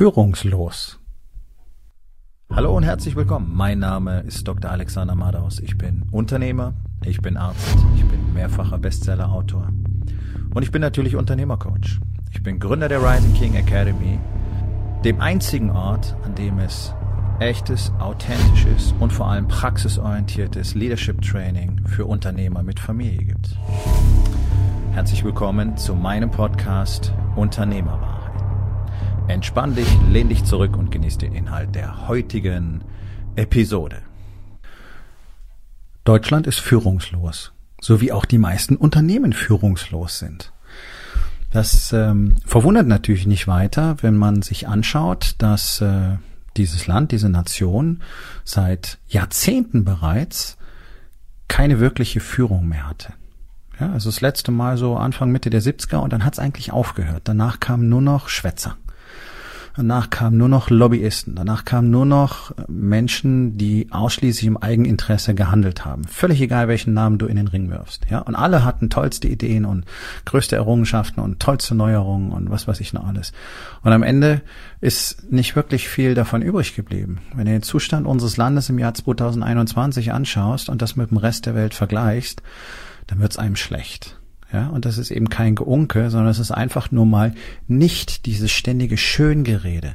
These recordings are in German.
Führungslos. Hallo und herzlich willkommen. Mein Name ist Dr. Alexander Madaus. Ich bin Unternehmer, ich bin Arzt, ich bin mehrfacher Bestseller-Autor und ich bin natürlich Unternehmercoach. Ich bin Gründer der Rising King Academy, dem einzigen Ort, an dem es echtes, authentisches und vor allem praxisorientiertes Leadership Training für Unternehmer mit Familie gibt. Herzlich willkommen zu meinem Podcast Unternehmerwahrheit. Entspann dich, lehn dich zurück und genieß den Inhalt der heutigen Episode. Deutschland ist führungslos, so wie auch die meisten Unternehmen führungslos sind. Das verwundert natürlich nicht weiter, wenn man sich anschaut, dass dieses Land, diese Nation seit Jahrzehnten bereits keine wirkliche Führung mehr hatte. Ja, also das letzte Mal so Anfang, Mitte der 70er und dann hat es eigentlich aufgehört. Danach kamen nur noch Schwätzer. Danach kamen nur noch Lobbyisten. Danach kamen nur noch Menschen, die ausschließlich im Eigeninteresse gehandelt haben. Völlig egal, welchen Namen du in den Ring wirfst. Ja, und alle hatten tollste Ideen und größte Errungenschaften und tollste Neuerungen und was weiß ich noch alles. Und am Ende ist nicht wirklich viel davon übrig geblieben. Wenn du den Zustand unseres Landes im Jahr 2021 anschaust und das mit dem Rest der Welt vergleichst, dann wird's einem schlecht. Ja, und das ist eben kein Geunke, sondern es ist einfach nur mal nicht dieses ständige Schöngerede.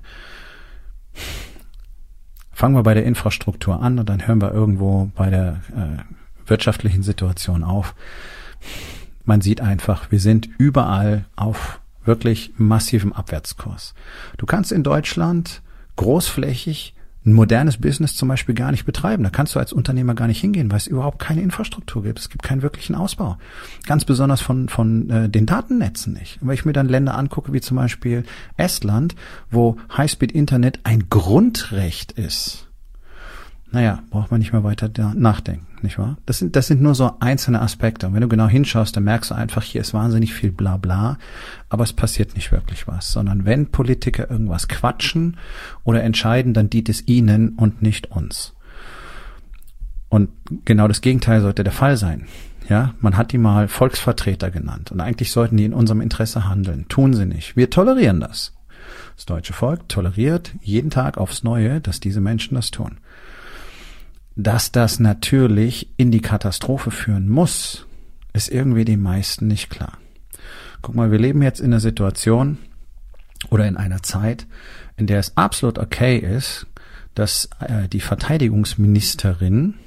Fangen wir bei der Infrastruktur an und dann hören wir irgendwo bei der wirtschaftlichen Situation auf. Man sieht einfach, wir sind überall auf wirklich massivem Abwärtskurs. Du kannst in Deutschland großflächig ein modernes Business zum Beispiel gar nicht betreiben. Da kannst du als Unternehmer gar nicht hingehen, weil es überhaupt keine Infrastruktur gibt. Es gibt keinen wirklichen Ausbau. Ganz besonders von den Datennetzen nicht. Und wenn ich mir dann Länder angucke, wie zum Beispiel Estland, wo Highspeed-Internet ein Grundrecht ist, naja, braucht man nicht mehr weiter nachdenken, nicht wahr? Das sind nur so einzelne Aspekte. Und wenn du genau hinschaust, dann merkst du einfach, hier ist wahnsinnig viel Blabla, aber es passiert nicht wirklich was. Sondern wenn Politiker irgendwas quatschen oder entscheiden, dann dient es ihnen und nicht uns. Und genau das Gegenteil sollte der Fall sein. Ja, man hat die mal Volksvertreter genannt. Und eigentlich sollten die in unserem Interesse handeln. Tun sie nicht. Wir tolerieren das. Das deutsche Volk toleriert jeden Tag aufs Neue, dass diese Menschen das tun. Dass das natürlich in die Katastrophe führen muss, ist irgendwie den meisten nicht klar. Guck mal, wir leben jetzt in einer Situation oder in einer Zeit, in der es absolut okay ist, dass die Verteidigungsministerin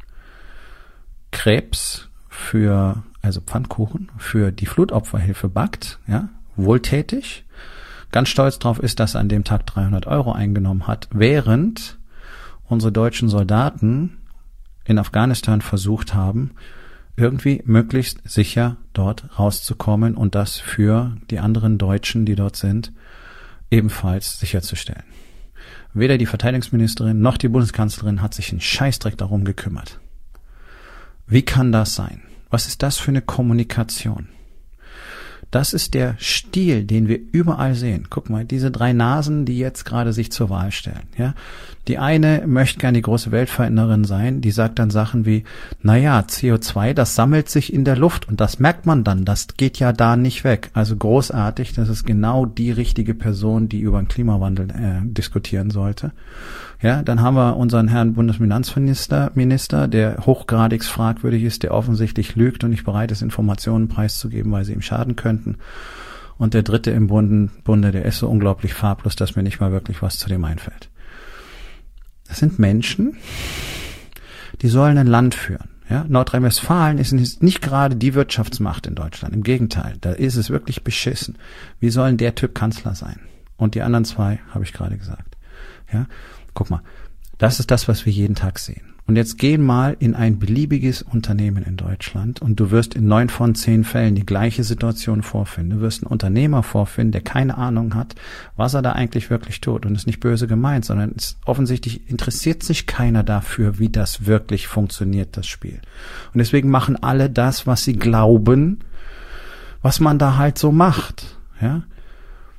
Krebs also Pfannkuchen, für die Flutopferhilfe backt, ja, wohltätig, ganz stolz drauf ist, dass er an dem Tag 300 € eingenommen hat, während unsere deutschen Soldaten in Afghanistan versucht haben, irgendwie möglichst sicher dort rauszukommen und das für die anderen Deutschen, die dort sind, ebenfalls sicherzustellen. Weder die Verteidigungsministerin noch die Bundeskanzlerin hat sich einen Scheißdreck darum gekümmert. Wie kann das sein? Was ist das für eine Kommunikation? Das ist der Stil, den wir überall sehen. Guck mal, diese 3 Nasen, die jetzt gerade sich zur Wahl stellen. Ja, die eine möchte gern die große Weltveränderin sein, die sagt dann Sachen wie, naja, CO2, das sammelt sich in der Luft und das merkt man dann, das geht ja da nicht weg. Also großartig, das ist genau die richtige Person, die über den Klimawandel diskutieren sollte. Ja, dann haben wir unseren Herrn Bundesfinanzminister, der hochgradig fragwürdig ist, der offensichtlich lügt und nicht bereit ist, Informationen preiszugeben, weil sie ihm schaden könnten. Und der dritte im Bunde, der ist so unglaublich farblos, dass mir nicht mal wirklich was zu dem einfällt. Das sind Menschen, die sollen ein Land führen. Ja, Nordrhein-Westfalen ist nicht gerade die Wirtschaftsmacht in Deutschland. Im Gegenteil, da ist es wirklich beschissen. Wie soll denn der Typ Kanzler sein? Und die anderen 2 habe ich gerade gesagt. Ja, guck mal, das ist das, was wir jeden Tag sehen. Und jetzt geh mal in ein beliebiges Unternehmen in Deutschland und du wirst in 9 von 10 Fällen die gleiche Situation vorfinden. Du wirst einen Unternehmer vorfinden, der keine Ahnung hat, was er da eigentlich wirklich tut. Und es ist nicht böse gemeint, sondern offensichtlich interessiert sich keiner dafür, wie das wirklich funktioniert, das Spiel. Und deswegen machen alle das, was sie glauben, was man da halt so macht. Ja?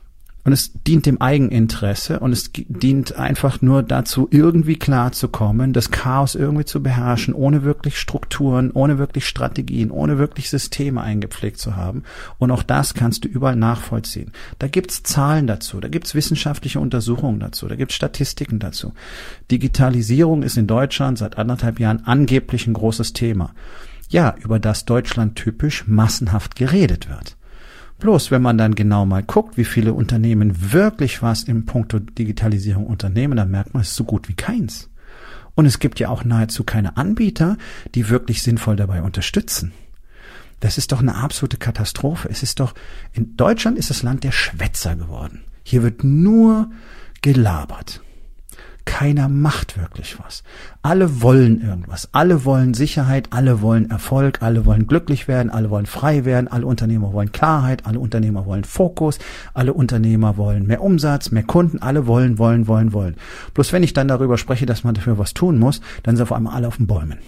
Und es dient dem Eigeninteresse und es dient einfach nur dazu, irgendwie klarzukommen, das Chaos irgendwie zu beherrschen, ohne wirklich Strukturen, ohne wirklich Strategien, ohne wirklich Systeme eingepflegt zu haben. Und auch das kannst du überall nachvollziehen. Da gibt's Zahlen dazu, da gibt's wissenschaftliche Untersuchungen dazu, da gibt's Statistiken dazu. Digitalisierung ist in Deutschland seit 1,5 Jahren angeblich ein großes Thema. Ja, über das Deutschland typisch massenhaft geredet wird. Bloß, wenn man dann genau mal guckt, wie viele Unternehmen wirklich was im Punkto Digitalisierung unternehmen, dann merkt man, es ist so gut wie keins. Und es gibt ja auch nahezu keine Anbieter, die wirklich sinnvoll dabei unterstützen. Das ist doch eine absolute Katastrophe. In Deutschland ist das Land der Schwätzer geworden. Hier wird nur gelabert. Keiner macht wirklich was. Alle wollen irgendwas. Alle wollen Sicherheit, alle wollen Erfolg, alle wollen glücklich werden, alle wollen frei werden, alle Unternehmer wollen Klarheit, alle Unternehmer wollen Fokus, alle Unternehmer wollen mehr Umsatz, mehr Kunden, alle wollen. Bloß wenn ich dann darüber spreche, dass man dafür was tun muss, dann sind auf einmal alle auf den Bäumen.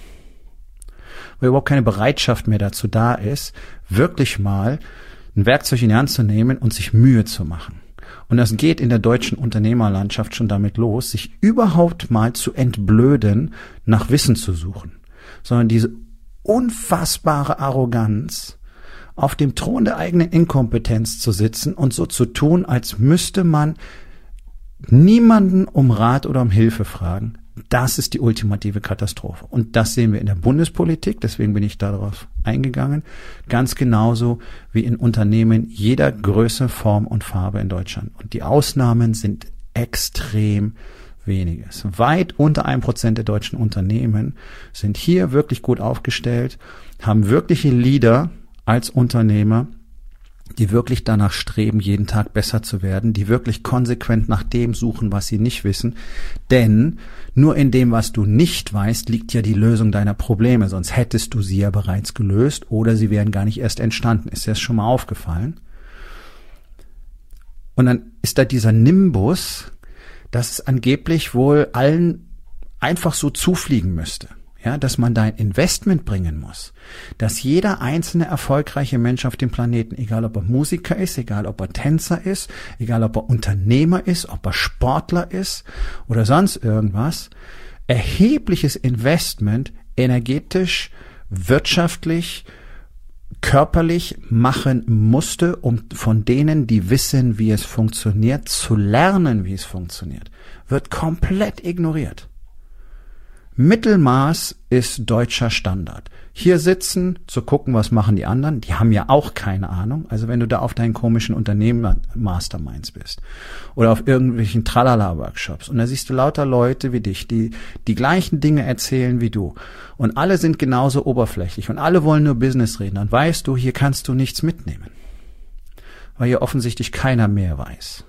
Weil überhaupt keine Bereitschaft mehr dazu da ist, wirklich mal ein Werkzeug in die Hand zu nehmen und sich Mühe zu machen. Und das geht in der deutschen Unternehmerlandschaft schon damit los, sich überhaupt mal zu entblöden, nach Wissen zu suchen. Sondern diese unfassbare Arroganz, auf dem Thron der eigenen Inkompetenz zu sitzen und so zu tun, als müsste man niemanden um Rat oder um Hilfe fragen. Das ist die ultimative Katastrophe. Und das sehen wir in der Bundespolitik, deswegen bin ich darauf eingegangen, ganz genauso wie in Unternehmen jeder Größe, Form und Farbe in Deutschland. Und die Ausnahmen sind extrem weniges. Weit unter 1% der deutschen Unternehmen sind hier wirklich gut aufgestellt, haben wirkliche Leader als Unternehmer, die wirklich danach streben, jeden Tag besser zu werden, die wirklich konsequent nach dem suchen, was sie nicht wissen. Denn nur in dem, was du nicht weißt, liegt ja die Lösung deiner Probleme. Sonst hättest du sie ja bereits gelöst oder sie wären gar nicht erst entstanden. Ist dir das schon mal aufgefallen? Und dann ist da dieser Nimbus, dass es angeblich wohl allen einfach so zufliegen müsste. Ja, dass man da ein Investment bringen muss, dass jeder einzelne erfolgreiche Mensch auf dem Planeten, egal ob er Musiker ist, egal ob er Tänzer ist, egal ob er Unternehmer ist, ob er Sportler ist oder sonst irgendwas, erhebliches Investment energetisch, wirtschaftlich, körperlich machen musste, um von denen, die wissen, wie es funktioniert, zu lernen, wie es funktioniert, wird komplett ignoriert. Mittelmaß ist deutscher Standard. Hier sitzen, zu gucken, was machen die anderen. Die haben ja auch keine Ahnung. Also wenn du da auf deinen komischen Unternehmen-Masterminds bist oder auf irgendwelchen Tralala-Workshops und da siehst du lauter Leute wie dich, die die gleichen Dinge erzählen wie du und alle sind genauso oberflächlich und alle wollen nur Business reden, dann weißt du, hier kannst du nichts mitnehmen, weil hier offensichtlich keiner mehr weiß.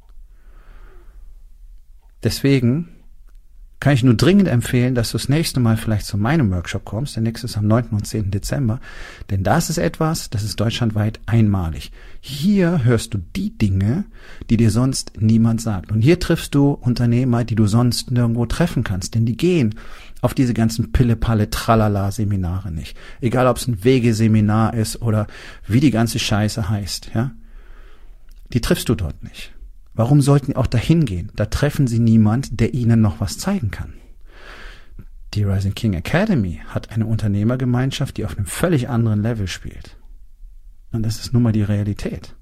Deswegen kann ich nur dringend empfehlen, dass du das nächste Mal vielleicht zu meinem Workshop kommst. Der nächste ist am 9. und 10. Dezember. Denn das ist etwas, das ist deutschlandweit einmalig. Hier hörst du die Dinge, die dir sonst niemand sagt. Und hier triffst du Unternehmer, die du sonst nirgendwo treffen kannst. Denn die gehen auf diese ganzen Pille-Palle-Tralala-Seminare nicht. Egal, ob es ein Wegeseminar ist oder wie die ganze Scheiße heißt. Ja, die triffst du dort nicht. Warum sollten die auch dahin gehen? Da treffen sie niemand, der ihnen noch was zeigen kann. Die Rising King Academy hat eine Unternehmergemeinschaft, die auf einem völlig anderen Level spielt. Und das ist nun mal die Realität.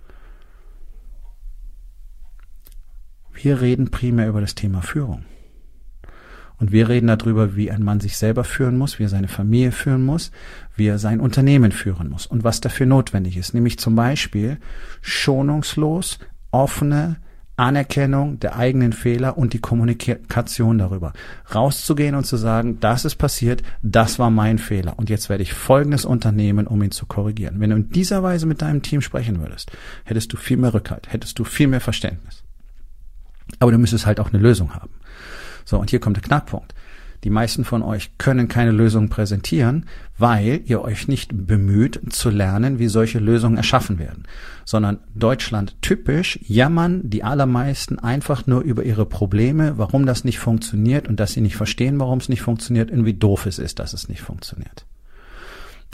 Wir reden primär über das Thema Führung. Und wir reden darüber, wie ein Mann sich selber führen muss, wie er seine Familie führen muss, wie er sein Unternehmen führen muss und was dafür notwendig ist. Nämlich zum Beispiel schonungslos, offene Anerkennung der eigenen Fehler und die Kommunikation darüber. Rauszugehen und zu sagen, das ist passiert, das war mein Fehler und jetzt werde ich Folgendes unternehmen, um ihn zu korrigieren. Wenn du in dieser Weise mit deinem Team sprechen würdest, hättest du viel mehr Rückhalt, hättest du viel mehr Verständnis. Aber du müsstest halt auch eine Lösung haben. So, und hier kommt der Knackpunkt. Die meisten von euch können keine Lösung präsentieren, weil ihr euch nicht bemüht zu lernen, wie solche Lösungen erschaffen werden. Sondern Deutschland typisch jammern die allermeisten einfach nur über ihre Probleme, warum das nicht funktioniert und dass sie nicht verstehen, warum es nicht funktioniert und wie doof es ist, dass es nicht funktioniert.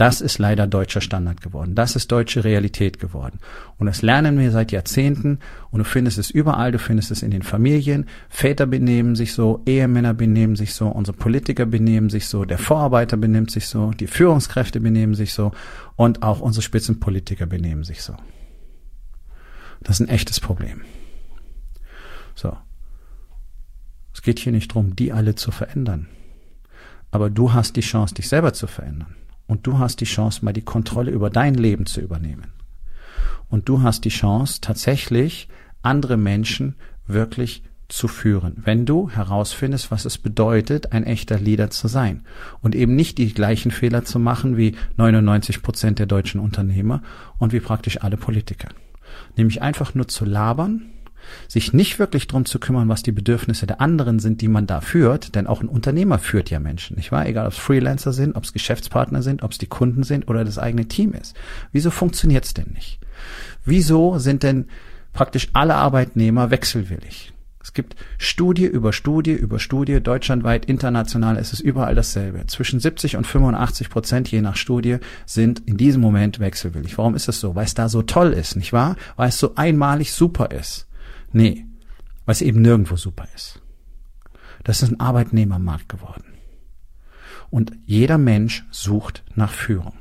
Das ist leider deutscher Standard geworden. Das ist deutsche Realität geworden. Und das lernen wir seit Jahrzehnten. Und du findest es überall. Du findest es in den Familien. Väter benehmen sich so, Ehemänner benehmen sich so, unsere Politiker benehmen sich so, der Vorarbeiter benimmt sich so, die Führungskräfte benehmen sich so und auch unsere Spitzenpolitiker benehmen sich so. Das ist ein echtes Problem. So. Es geht hier nicht darum, die alle zu verändern. Aber du hast die Chance, dich selber zu verändern. Und du hast die Chance, mal die Kontrolle über dein Leben zu übernehmen. Und du hast die Chance, tatsächlich andere Menschen wirklich zu führen, wenn du herausfindest, was es bedeutet, ein echter Leader zu sein. Und eben nicht die gleichen Fehler zu machen wie 99% der deutschen Unternehmer und wie praktisch alle Politiker. Nämlich einfach nur zu labern, sich nicht wirklich drum zu kümmern, was die Bedürfnisse der anderen sind, die man da führt, denn auch ein Unternehmer führt ja Menschen, nicht wahr? Egal, ob es Freelancer sind, ob es Geschäftspartner sind, ob es die Kunden sind oder das eigene Team ist. Wieso funktioniert es denn nicht? Wieso sind denn praktisch alle Arbeitnehmer wechselwillig? Es gibt Studie über Studie über Studie, deutschlandweit, international ist es überall dasselbe. Zwischen 70 und 85%, je nach Studie, sind in diesem Moment wechselwillig. Warum ist das so? Weil es da so toll ist, nicht wahr? Weil es so einmalig super ist. Nee, weil es eben nirgendwo super ist. Das ist ein Arbeitnehmermarkt geworden. Und jeder Mensch sucht nach Führung.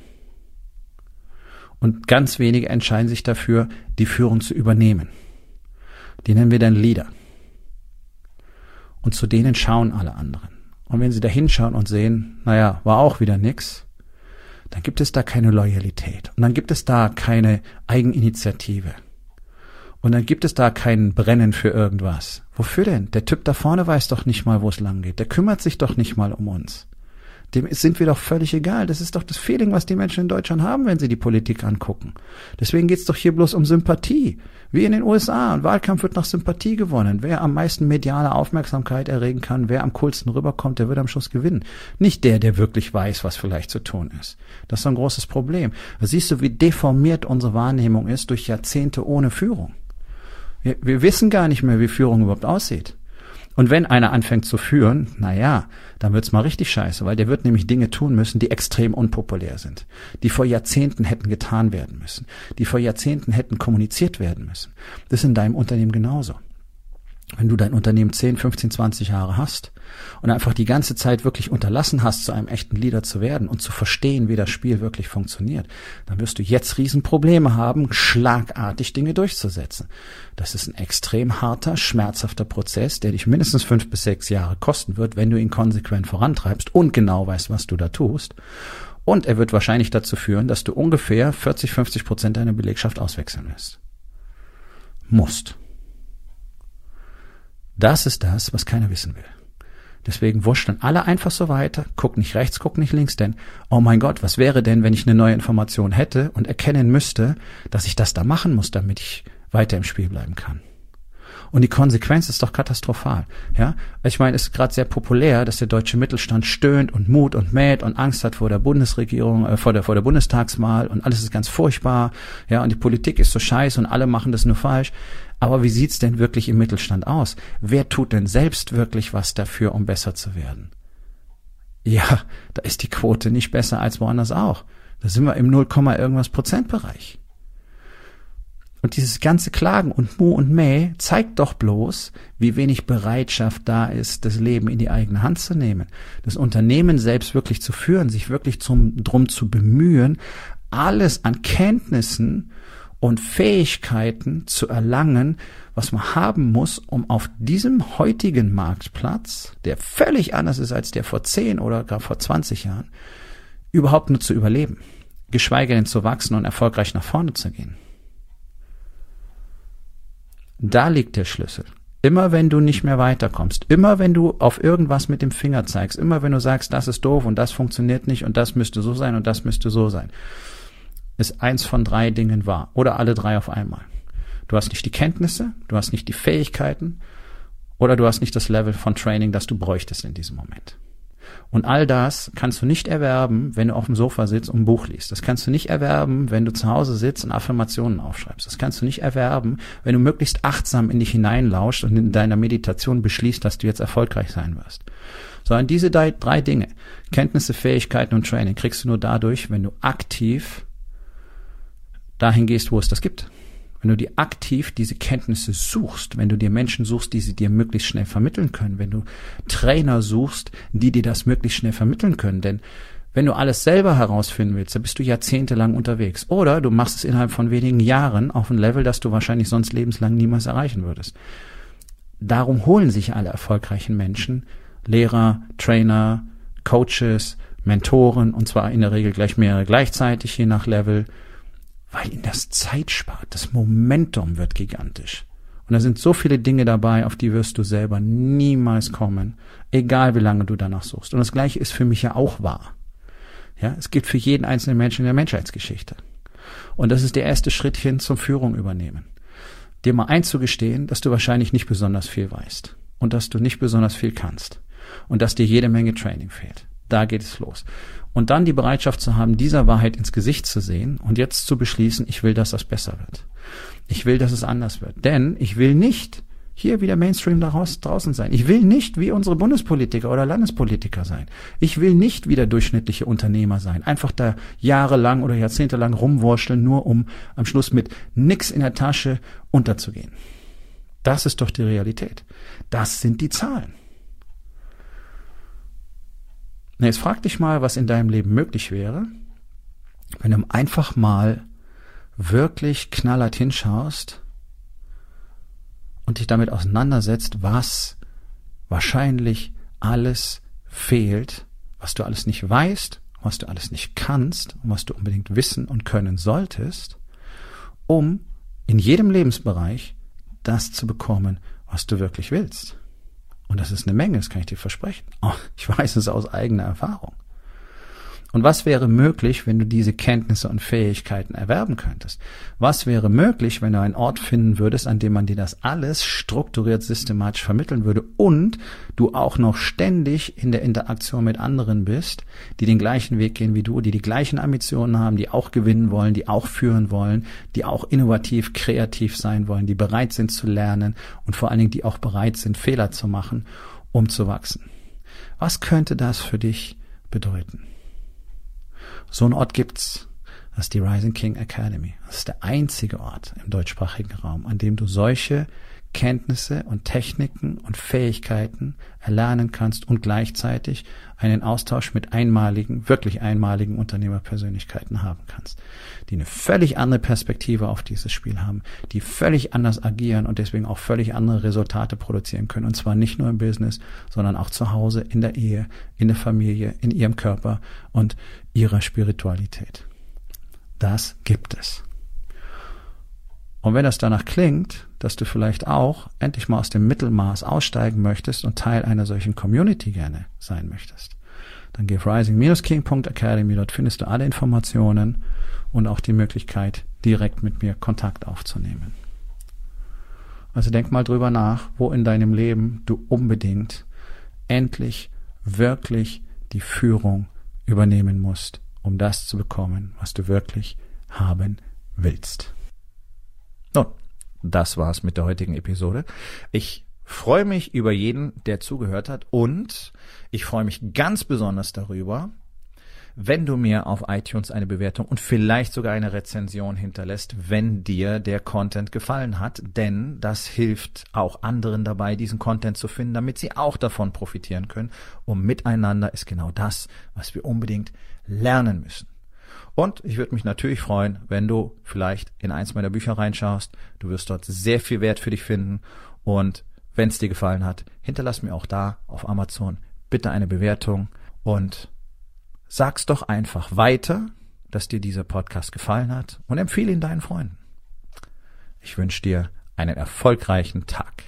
Und ganz wenige entscheiden sich dafür, die Führung zu übernehmen. Die nennen wir dann Leader. Und zu denen schauen alle anderen. Und wenn sie da hinschauen und sehen, naja, war auch wieder nix, dann gibt es da keine Loyalität. Und dann gibt es da keine Eigeninitiative. Und dann gibt es da kein Brennen für irgendwas. Wofür denn? Der Typ da vorne weiß doch nicht mal, wo es lang geht. Der kümmert sich doch nicht mal um uns. Dem sind wir doch völlig egal. Das ist doch das Feeling, was die Menschen in Deutschland haben, wenn sie die Politik angucken. Deswegen geht's doch hier bloß um Sympathie. Wie in den USA. Ein Wahlkampf wird nach Sympathie gewonnen. Wer am meisten mediale Aufmerksamkeit erregen kann, wer am coolsten rüberkommt, der wird am Schluss gewinnen. Nicht der, der wirklich weiß, was vielleicht zu tun ist. Das ist so ein großes Problem. Da siehst du, wie deformiert unsere Wahrnehmung ist durch Jahrzehnte ohne Führung. Wir wissen gar nicht mehr, wie Führung überhaupt aussieht. Und wenn einer anfängt zu führen, naja, dann wird's mal richtig scheiße, weil der wird nämlich Dinge tun müssen, die extrem unpopulär sind, die vor Jahrzehnten hätten getan werden müssen, die vor Jahrzehnten hätten kommuniziert werden müssen. Das ist in deinem Unternehmen genauso. Wenn du dein Unternehmen 10, 15, 20 Jahre hast und einfach die ganze Zeit wirklich unterlassen hast, zu einem echten Leader zu werden und zu verstehen, wie das Spiel wirklich funktioniert, dann wirst du jetzt Riesenprobleme haben, schlagartig Dinge durchzusetzen. Das ist ein extrem harter, schmerzhafter Prozess, der dich mindestens 5 bis 6 Jahre kosten wird, wenn du ihn konsequent vorantreibst und genau weißt, was du da tust. Und er wird wahrscheinlich dazu führen, dass du ungefähr 40-50% deiner Belegschaft auswechseln wirst. Musst. Das ist das, was keiner wissen will. Deswegen wurschteln alle einfach so weiter, guck nicht rechts, guck nicht links, denn, oh mein Gott, was wäre denn, wenn ich eine neue Information hätte und erkennen müsste, dass ich das da machen muss, damit ich weiter im Spiel bleiben kann. Und die Konsequenz ist doch katastrophal. Ja, ich meine, es ist gerade sehr populär, dass der deutsche Mittelstand stöhnt und mut und mäht und Angst hat vor der Bundesregierung, vor der Bundestagswahl und alles ist ganz furchtbar. Ja, und die Politik ist so scheiße und alle machen das nur falsch. Aber wie sieht's denn wirklich im Mittelstand aus? Wer tut denn selbst wirklich was dafür, um besser zu werden? Ja, da ist die Quote nicht besser als woanders auch. Da sind wir im 0, irgendwas Prozentbereich. Und dieses ganze Klagen und Mu und Mäh zeigt doch bloß, wie wenig Bereitschaft da ist, das Leben in die eigene Hand zu nehmen. Das Unternehmen selbst wirklich zu führen, sich wirklich drum zu bemühen, alles an Kenntnissen und Fähigkeiten zu erlangen, was man haben muss, um auf diesem heutigen Marktplatz, der völlig anders ist als der vor 10 oder gar vor 20 Jahren, überhaupt nur zu überleben, geschweige denn zu wachsen und erfolgreich nach vorne zu gehen. Da liegt der Schlüssel. Immer wenn du nicht mehr weiterkommst, immer wenn du auf irgendwas mit dem Finger zeigst, immer wenn du sagst, das ist doof und das funktioniert nicht und das müsste so sein und das müsste so sein, ist 1 von 3 Dingen wahr oder alle 3 auf einmal. Du hast nicht die Kenntnisse, du hast nicht die Fähigkeiten oder du hast nicht das Level von Training, das du bräuchtest in diesem Moment. Und all das kannst du nicht erwerben, wenn du auf dem Sofa sitzt und ein Buch liest. Das kannst du nicht erwerben, wenn du zu Hause sitzt und Affirmationen aufschreibst. Das kannst du nicht erwerben, wenn du möglichst achtsam in dich hineinlauscht und in deiner Meditation beschließt, dass du jetzt erfolgreich sein wirst. Sondern diese drei Dinge, Kenntnisse, Fähigkeiten und Training, kriegst du nur dadurch, wenn du aktiv dahin gehst, wo es das gibt. Wenn du dir aktiv diese Kenntnisse suchst, wenn du dir Menschen suchst, die sie dir möglichst schnell vermitteln können, wenn du Trainer suchst, die dir das möglichst schnell vermitteln können, denn wenn du alles selber herausfinden willst, dann bist du jahrzehntelang unterwegs. Oder du machst es innerhalb von wenigen Jahren auf ein Level, das du wahrscheinlich sonst lebenslang niemals erreichen würdest. Darum holen sich alle erfolgreichen Menschen Lehrer, Trainer, Coaches, Mentoren, und zwar in der Regel gleich mehrere gleichzeitig, je nach Level, weil ihnen das Zeit spart. Das Momentum wird gigantisch. Und da sind so viele Dinge dabei, auf die wirst du selber niemals kommen, egal wie lange du danach suchst. Und das Gleiche ist für mich ja auch wahr. Ja, es gilt für jeden einzelnen Menschen in der Menschheitsgeschichte. Und das ist der erste Schritt hin zum Führung übernehmen. Dir mal einzugestehen, dass du wahrscheinlich nicht besonders viel weißt und dass du nicht besonders viel kannst und dass dir jede Menge Training fehlt. Da geht es los. Und dann die Bereitschaft zu haben, dieser Wahrheit ins Gesicht zu sehen und jetzt zu beschließen, ich will, dass das besser wird. Ich will, dass es anders wird. Denn ich will nicht hier wie der Mainstream draußen sein. Ich will nicht wie unsere Bundespolitiker oder Landespolitiker sein. Ich will nicht wie der durchschnittliche Unternehmer sein. Einfach da jahrelang oder jahrzehntelang rumwurschteln, nur um am Schluss mit nix in der Tasche unterzugehen. Das ist doch die Realität. Das sind die Zahlen. Na, jetzt frag dich mal, was in deinem Leben möglich wäre, wenn du einfach mal wirklich knallhart hinschaust und dich damit auseinandersetzt, was wahrscheinlich alles fehlt, was du alles nicht weißt, was du alles nicht kannst und was du unbedingt wissen und können solltest, um in jedem Lebensbereich das zu bekommen, was du wirklich willst. Und das ist eine Menge, das kann ich dir versprechen. Oh, ich weiß es aus eigener Erfahrung. Und was wäre möglich, wenn du diese Kenntnisse und Fähigkeiten erwerben könntest? Was wäre möglich, wenn du einen Ort finden würdest, an dem man dir das alles strukturiert, systematisch vermitteln würde und du auch noch ständig in der Interaktion mit anderen bist, die den gleichen Weg gehen wie du, die die gleichen Ambitionen haben, die auch gewinnen wollen, die auch führen wollen, die auch innovativ, kreativ sein wollen, die bereit sind zu lernen und vor allen Dingen, die auch bereit sind, Fehler zu machen, um zu wachsen. Was könnte das für dich bedeuten? So einen Ort gibt's. Das ist die Rising King Academy. Das ist der einzige Ort im deutschsprachigen Raum, an dem du solche Kenntnisse und Techniken und Fähigkeiten erlernen kannst und gleichzeitig einen Austausch mit wirklich einmaligen Unternehmerpersönlichkeiten haben kannst, die eine völlig andere Perspektive auf dieses Spiel haben, die völlig anders agieren und deswegen auch völlig andere Resultate produzieren können. Und zwar nicht nur im Business, sondern auch zu Hause, in der Ehe, in der Familie, in ihrem Körper und ihrer Spiritualität. Das gibt es. Und wenn das danach klingt, dass du vielleicht auch endlich mal aus dem Mittelmaß aussteigen möchtest und Teil einer solchen Community gerne sein möchtest, dann geh auf rising-king.academy, dort findest du alle Informationen und auch die Möglichkeit, direkt mit mir Kontakt aufzunehmen. Also denk mal drüber nach, wo in deinem Leben du unbedingt endlich wirklich die Führung übernehmen musst, um das zu bekommen, was du wirklich haben willst. Nun, das war's mit der heutigen Episode. Ich freue mich über jeden, der zugehört hat und ich freue mich ganz besonders darüber, wenn du mir auf iTunes eine Bewertung und vielleicht sogar eine Rezension hinterlässt, wenn dir der Content gefallen hat, denn das hilft auch anderen dabei, diesen Content zu finden, damit sie auch davon profitieren können. Und miteinander ist genau das, was wir unbedingt lernen müssen. Und ich würde mich natürlich freuen, wenn du vielleicht in eins meiner Bücher reinschaust. Du wirst dort sehr viel Wert für dich finden. Und wenn es dir gefallen hat, hinterlass mir auch da auf Amazon bitte eine Bewertung und sag's doch einfach weiter, dass dir dieser Podcast gefallen hat und empfehle ihn deinen Freunden. Ich wünsche dir einen erfolgreichen Tag.